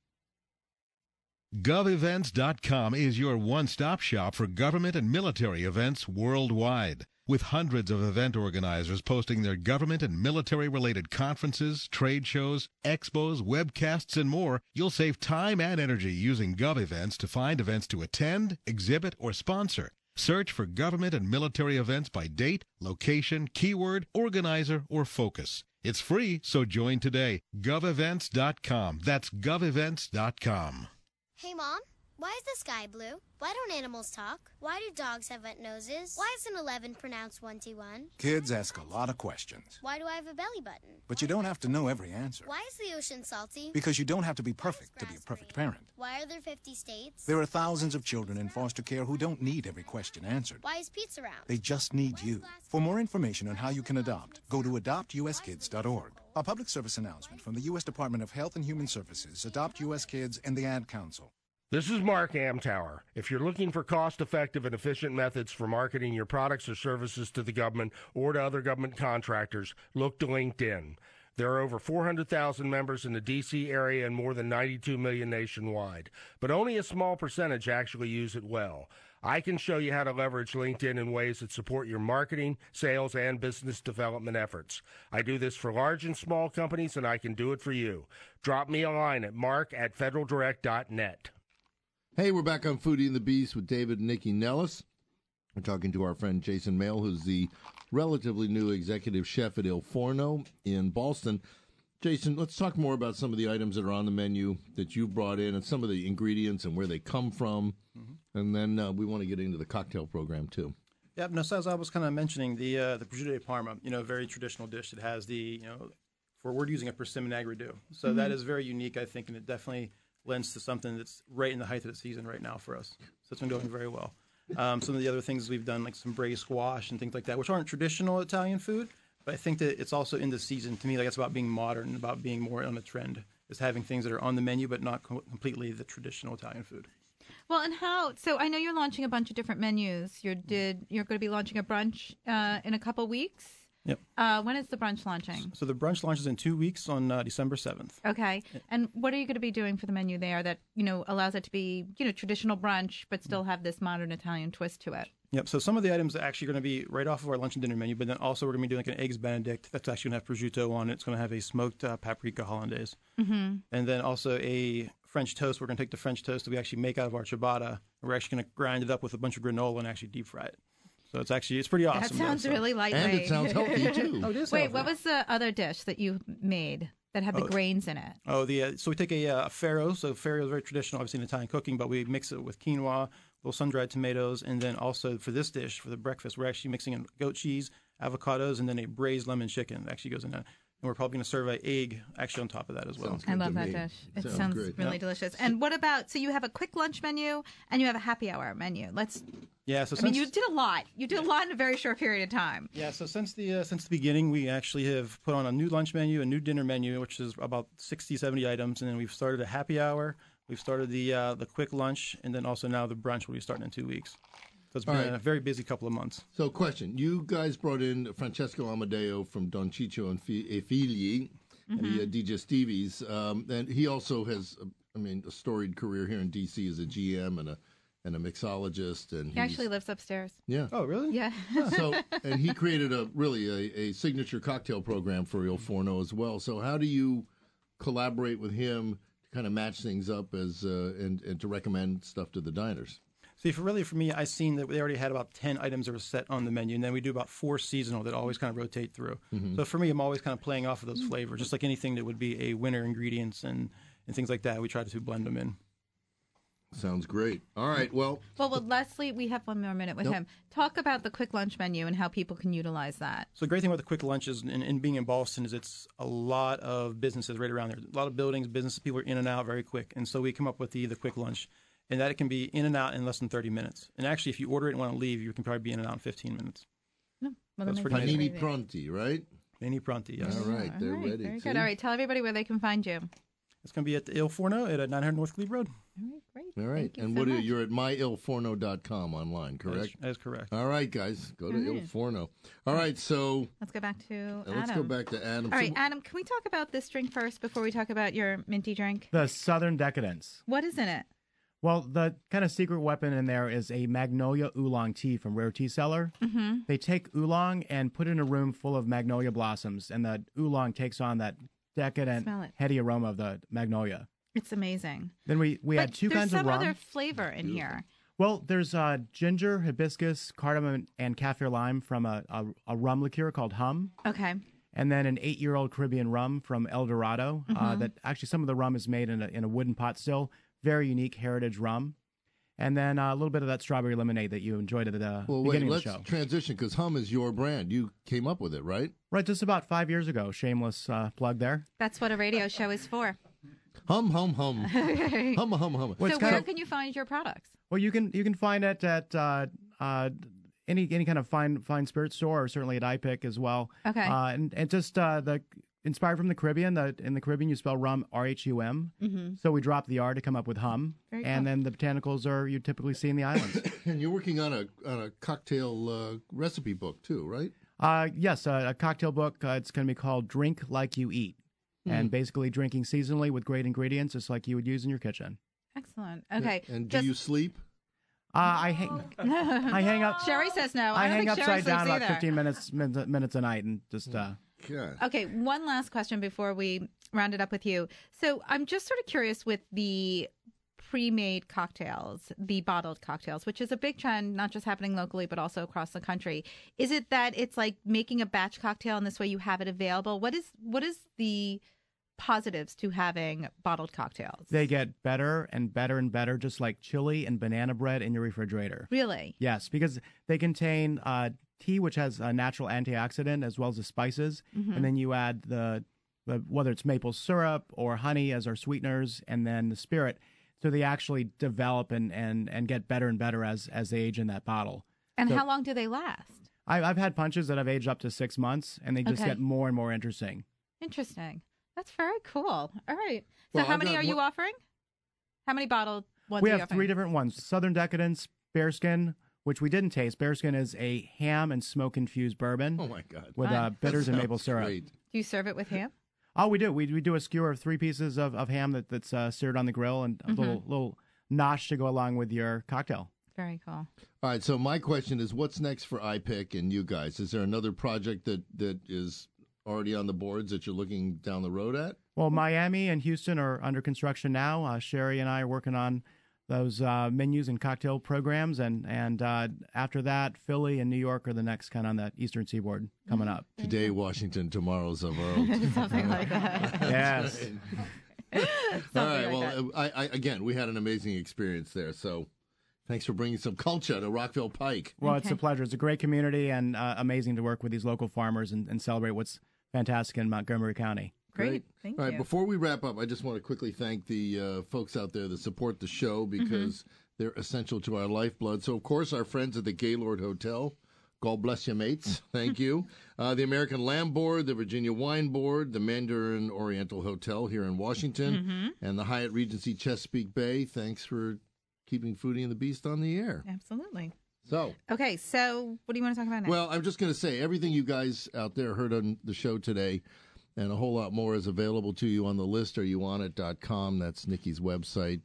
GovEvents.com is your one-stop shop for government and military events worldwide. With hundreds of event organizers posting their government and military-related conferences, trade shows, expos, webcasts, and more, you'll save time and energy using GovEvents to find events to attend, exhibit, or sponsor. Search for government and military events by date, location, keyword, organizer, or focus. It's free, so join today. GovEvents.com. That's GovEvents.com. Hey, Mom, why is the sky blue? Why don't animals talk? Why do dogs have wet noses? Why is an 11 pronounced 21? Kids ask a lot of questions. Why do I have a belly button? But you don't have to know every answer. Why is the ocean salty? Because you don't have to be perfect to be a perfect parent. Why are there 50 states? There are thousands of children in foster care who don't need every question answered. Why is pizza round? They just need you. For more information on how you can adopt, go to adoptuskids.org. A public service announcement from the U.S. Department of Health and Human Services, Adopt U.S. Kids, and the Ad Council. This is Mark Amtower. If you're looking for cost-effective and efficient methods for marketing your products or services to the government or to other government contractors, look to LinkedIn. There are over 400,000 members in the D.C. area and more than 92 million nationwide, but only a small percentage actually use it well. I can show you how to leverage LinkedIn in ways that support your marketing, sales, and business development efforts. I do this for large and small companies, and I can do it for you. Drop me a line at mark@federaldirect.net. Hey, we're back on Foodie and the Beast with David and Nikki Nellis. We're talking to our friend Jason Mail, who's the relatively new executive chef at Il Forno in Ballston. Jason, let's talk more about some of the items that are on the menu that you've brought in and some of the ingredients and where they come from. Mm-hmm. And then we want to get into the cocktail program, too. Yeah, no, so as I was kind of mentioning, the prosciutto di Parma, a very traditional dish that has we're using a persimmon agri-do. So that is very unique, I think, and it definitely lends to something that's right in the height of the season right now for us. So it's been going very well. Some of the other things we've done, like some braised squash and things like that, which aren't traditional Italian food, but I think that it's also in the season. To me, like it's about being modern, about being more on a trend, is having things that are on the menu but not completely the traditional Italian food. Well, and so I know you're launching a bunch of different menus. You're going to be launching a brunch in a couple weeks. Yep. When is the brunch launching? So the brunch launches in 2 weeks on December 7th. Okay. And what are you going to be doing for the menu there that, allows it to be, traditional brunch, but still have this modern Italian twist to it? Yep. So some of the items are actually going to be right off of our lunch and dinner menu, but then also we're going to be doing like an Eggs Benedict that's actually going to have prosciutto on it. It's going to have a smoked paprika hollandaise. Mm-hmm. And then also a French toast. We're going to take the French toast that we actually make out of our ciabatta, and we're actually going to grind it up with a bunch of granola and actually deep fry it. So it's pretty awesome. That sounds really lightweight. And it sounds healthy, too. Oh, it is Wait, healthy. what was the other dish that you made that had the grains in it? Oh, so we take a farro. So farro is very traditional, obviously, in Italian cooking, but we mix it with quinoa, little sun-dried tomatoes, and then also for this dish, for the breakfast, we're actually mixing in goat cheese, avocados, and then a braised lemon chicken that actually goes in that. And we're probably going to serve an egg actually on top of that as well. I love that dish. It sounds really delicious. And what about, so you have a quick lunch menu and you have a happy hour menu. Yeah, so you did a lot. You did a lot in a very short period of time. Yeah, so since the beginning, we actually have put on a new lunch menu, a new dinner menu, which is about 60, 70 items. And then we've started a happy hour. We've started the quick lunch. And then also now the brunch will be starting in 2 weeks. So it's been a very busy couple of months. So question, you guys brought in Francesco Amadeo from Don Ciccio and Figli, DJ Stevie's, and he also has, a storied career here in D.C. as a GM and a mixologist. And he actually lives upstairs. Yeah. Oh, really? Yeah. And he created a signature cocktail program for Il Forno as well. So how do you collaborate with him to kind of match things up and to recommend stuff to the diners? See, for me, I seen that they already had about 10 items that were set on the menu, and then we do about 4 seasonal that always kind of rotate through. Mm-hmm. So for me, I'm always kind of playing off of those flavors, just like anything that would be a winner ingredients and things like that. We try to blend them in. Sounds great. All right, well, with Leslie, we have 1 more minute with him. Talk about the quick lunch menu and how people can utilize that. So the great thing about the quick lunch is, and being in Ballston, is it's a lot of businesses right around there. A lot of buildings, businesses, people are in and out very quick. And so we come up with the quick lunch. And that it can be in and out in less than 30 minutes. And actually, if you order it and want to leave, you can probably be in and out in 15 minutes. No, well, so Panini Pronti, right? Panini Pronti, yes. All right, they're ready. Very good. All right, tell everybody where they can find you. It's going to be at the Il Forno at 900 North Glebe Road. All right, great. All right, and you're at myilforno.com online, correct? That is correct. All right, guys, go to Il Forno. All right, so let's go back to Adam. Let's go back to Adam. All right, Adam, can we talk about this drink first before we talk about your minty drink? The Southern Decadence. What is in it? Well, the kind of secret weapon in there is a Magnolia Oolong tea from Rare Tea Cellar. Mm-hmm. They take oolong and put it in a room full of magnolia blossoms, and the oolong takes on that decadent, heady aroma of the magnolia. It's amazing. Then we had 2 kinds of rum. There's some other flavor in here. Well, there's ginger, hibiscus, cardamom, and kaffir lime from a rum liqueur called Hum. Okay. And then an 8-year-old Caribbean rum from El Dorado. That actually some of the rum is made in a wooden pot still. Very unique heritage rum. And then a little bit of that strawberry lemonade that you enjoyed at the beginning of the show. Let's transition, because Hum is your brand. You came up with it, right? Right, just about 5 years ago. Shameless plug there. That's what a radio show is for. Hum, hum, hum. Hum, hum, hum. So where can you find your products? Well, you can find it at any kind of fine spirit store, or certainly at iPick as well. Okay. And just the inspired from the Caribbean. In the Caribbean, you spell rum R-H-U-M. Mm-hmm. So we dropped the R to come up with hum. Very and cool. then the botanicals are you typically see in the islands. And you're working on a cocktail recipe book too, right? Yes, a cocktail book. It's going to be called Drink Like You Eat. And basically drinking seasonally with great ingredients, just like you would use in your kitchen. Excellent. Okay. And do you sleep? I hang up. Sherry says no. I don't hang think upside Sherry down sleeps about either. 15 minutes a night and just. Okay, one last question before we round it up with you. So I'm just sort of curious with the pre-made cocktails, the bottled cocktails, which is a big trend, not just happening locally, but also across the country. Is it that it's like making a batch cocktail and this way you have it available? What is the positives to having bottled cocktails? They get better and better and better, just like chili and banana bread in your refrigerator. Really? Yes, because they contain tea, which has a natural antioxidant, as well as the spices. Mhm. And then you add the whether it's maple syrup or honey as our sweeteners, and then the spirit. So they actually develop and get better and better as they age in that bottle. And So how long do they last? I've had punches that have aged up to 6 months, and they just Okay. get more and more interesting. Interesting. That's very cool. All right. So Well, how I've many got are you offering? How many bottled ones We are you have offering? 3 different ones. Southern Decadence, Bearskin, which we didn't taste. Bearskin is a ham-and-smoke-infused bourbon. Oh, my God. With Fun. bitters That and maple sounds syrup. great. Do you serve it with ham? Oh, we do. We do a skewer of 3 pieces of ham that's seared on the grill and a little nosh to go along with your cocktail. Very cool. All right, so my question is, what's next for iPick and you guys? Is there another project that is already on the boards that you're looking down the road at? Well, Miami and Houston are under construction now. Sherry and I are working on those menus and cocktail programs, and after that, Philly and New York are the next kind of on the Eastern Seaboard coming up. Today, Washington, tomorrow's the world. Something like that. Yes. All right. Well, I again, we had an amazing experience there. So, thanks for bringing some culture to Rockville Pike. Well, it's a pleasure. It's a great community and amazing to work with these local farmers and celebrate what's fantastic in Montgomery County. Great. Thank All right. you. Before we wrap up, I just want to quickly thank the folks out there that support the show because they're essential to our lifeblood. So, of course, our friends at the Gaylord Hotel. God bless you, mates. Thank you. The American Lamb Board, the Virginia Wine Board, the Mandarin Oriental Hotel here in Washington, and the Hyatt Regency Chesapeake Bay. Thanks for keeping Foodie and the Beast on the air. Absolutely. So, Okay, so what do you want to talk about next? well, I'm just going to say everything you guys out there heard on the show today and a whole lot more is available to you on the list or youonit.com. That's Nikki's website.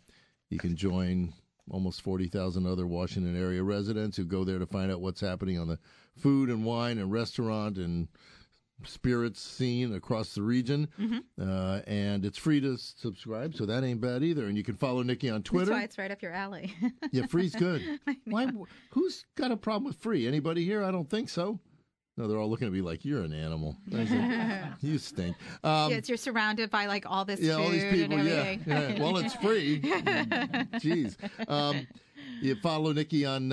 You can join almost 40,000 other Washington area residents who go there to find out what's happening on the food and wine and restaurant and spirits scene across the region. And it's free to subscribe, so that ain't bad either. And you can follow Nikki on Twitter. That's why it's right up your alley. Yeah, free's good. Why? Who's got a problem with free? Anybody here? I don't think so. No, they're all looking at me like, you're an animal. I said, you stink. Yes, you're surrounded by like all this food all these people, and yeah, everything. yeah. Well, it's free. Jeez. You follow Nikki on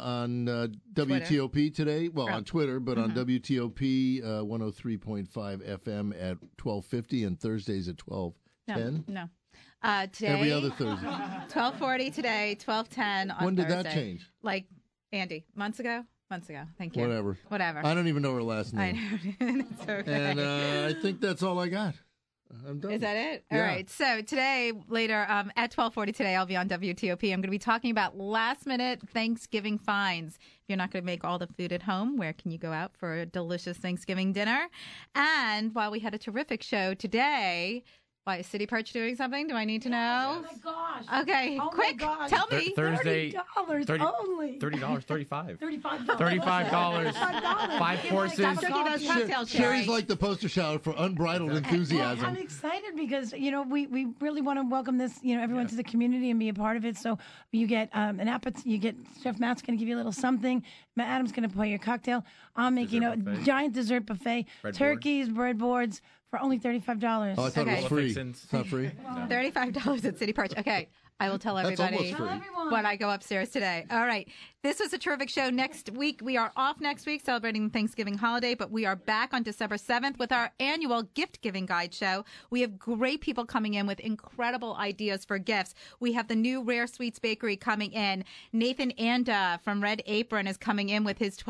WTOP today. Well, on Twitter, but on WTOP 103.5 FM at 12:50 and Thursdays at 12:10. No. Today, Every other Thursday. 12:40 today, 12:10 on When did Thursday. that change? Like, Andy, months ago? Months ago. Thank you. Whatever. I don't even know her last I name. know. It's okay. And I think that's all I got. I'm done. Is that it? Yeah. All right. So today, later at 12:40 today, I'll be on WTOP. I'm going to be talking about last-minute Thanksgiving finds. If you're not going to make all the food at home, where can you go out for a delicious Thanksgiving dinner? And while we had a terrific show today, why is City Perch doing something? Do I need to know? Oh my gosh. Okay, Oh my quick, gosh. tell me. Thursday, $30 only. $30, $35. $35. Five courses. Sherry's like the poster child for unbridled enthusiasm. I'm excited because, we really want to welcome this, everyone to the community and be a part of it. So you get an appetite. You get Chef Matt's going to give you a little something. Matt Adams going to pour your cocktail. I'm making a giant dessert buffet. Turkeys, breadboards for only $35. Oh, I thought it was free. It's not free? $35 at City Perch. Okay. I will tell That's everybody almost free. when I go upstairs today. All right. This was a terrific show. Next week, we are off next week celebrating the Thanksgiving holiday, but we are back on December 7th with our annual gift giving guide show. We have great people coming in with incredible ideas for gifts. We have the new Rare Sweets Bakery coming in. Nathan Anda from Red Apron is coming in with his